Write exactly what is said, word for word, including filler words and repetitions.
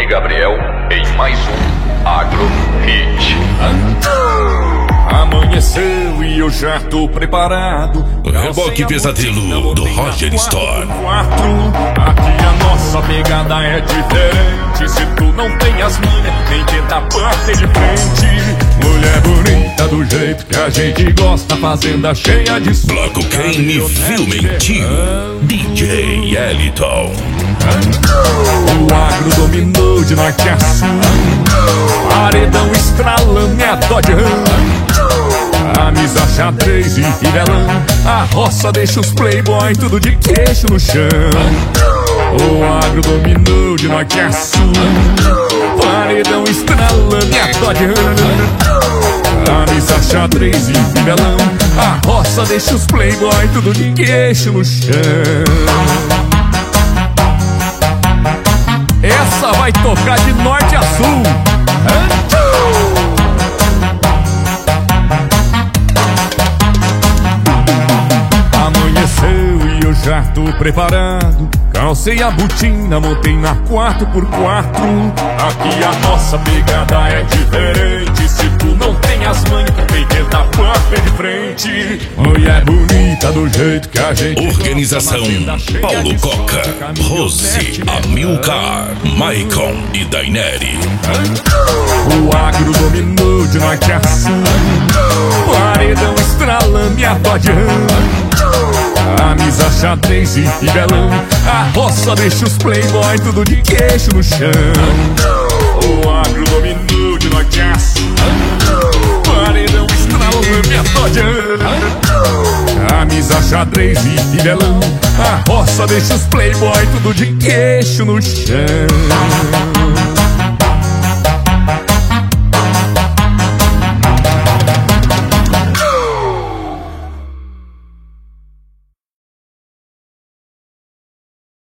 Johnny Gabriel em mais um Agro Hit. Amanheceu e eu já tô preparado. Reboque Pesadelo do Roger Store. Aqui a nossa pegada é diferente. Se tu não tem as manhas, nem tenta bater de frente. Mulher bonita do jeito que a gente gosta, fazenda cheia de som. Bloco Quem Me Viu Mentiu, D J Eliton. O agro dominou de norte a sul. Paredão estralando é a Dodge Ram. A misa xadrez e fidelão. A roça deixa os playboy tudo de queixo no chão. O agro dominou de norte a sul. Paredão estralando é a Dodge Ram. A misa xadrez e fidelão. A roça deixa os playboy tudo de queixo no chão. Essa vai tocar de norte a sul. Amanheceu e eu já tô preparado. Calcei a botina, montei na quatro por quatro. Aqui a nossa pegada é diferente. Se tu não tem as manhas, tem que dar bater de frente. Mulher bonita do jeito que a gente Organização Paulo Coca, Rose, Amilcar, Maicon e Daineri. O agro dominou de norte a sul. Paredão estralando e a Dodge Ram. A misa xadrez e fidelão. A roça deixa os playboy tudo de queixo no chão. O agro dominou de norte a sul. Paredão estralando e a Dodge Ram. A misa xadrez e fidelão. A roça deixa os playboy tudo de queixo no chão.